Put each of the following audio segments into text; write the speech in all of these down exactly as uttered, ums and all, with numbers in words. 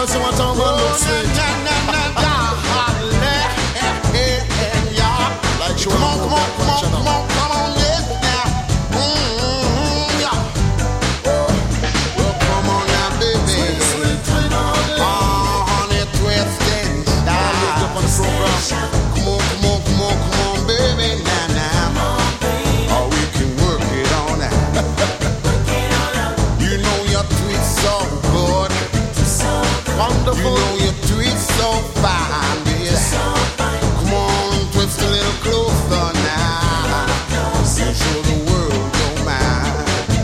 wanna see what I'm gonna look sweet. Like you Come on, wanna come on, come on, come on, come on, yes, now. Mm-hmm, yeah. Well, come on now, baby. sweet, sweet, sweet, honey. Oh, honey, twist and Lift up on the program. style. Come on, come on, come on, come on, baby, now, now. Oh, we can work it on now. You know your tweet so good. Wonderful. You know your tweet so fine, baby. Come on, twist a little closer now. And show the world your mind.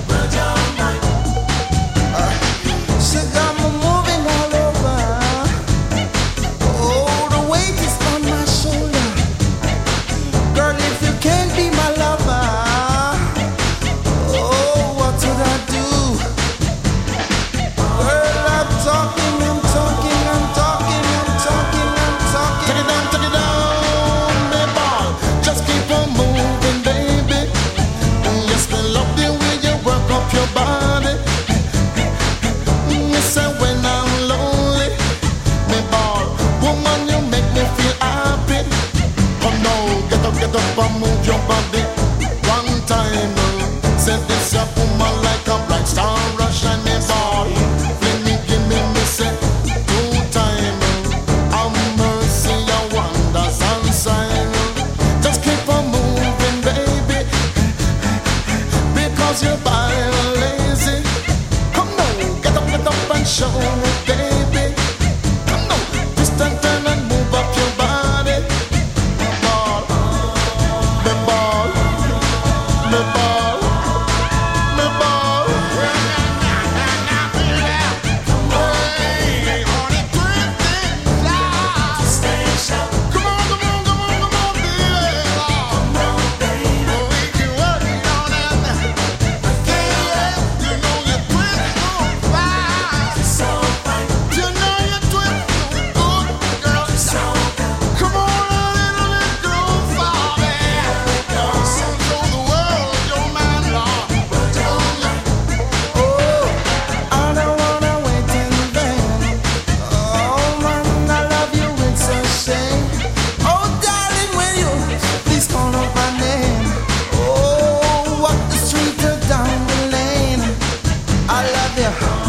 She got me moving all over. Oh, the weight is on my shoulder. Girl, if you can't be my lover, oh, what should I do? Girl, I'm talking, I'm talking, I'm talking, I'm talking, I'm talking. Take it down, take it down, me ball. Just keep on moving, baby. Yes, me love the way you work up your body. Me say when I'm lonely, me ball. Woman, you make me feel happy. Come now, get up, get up and move your body. One time, uh, say this a woman like a bright star, rush and me ball. Fling me, give me, me say two time. uh, Have mercy, your wonders and sign. Just keep on moving, baby, because you're body lazy. Come now, get up, get up and show me, baby. Come now, twist and turn and move up your body. Me ball, me ball, me ball, me ball. Hey, honey, twist and style. Come on, come on, come on, come on, baby. Oh, we can work it on that. Yeah, you know you twist so fine. You know you twist so good, girl. Come on, a little bit groove for me. Show the world your man, Lord. Oh, I don't wanna wait in vain. Oh man, I love you, it's a shame. Oh darling, will you please call up my name? Oh, walk the street or down the lane. I love you.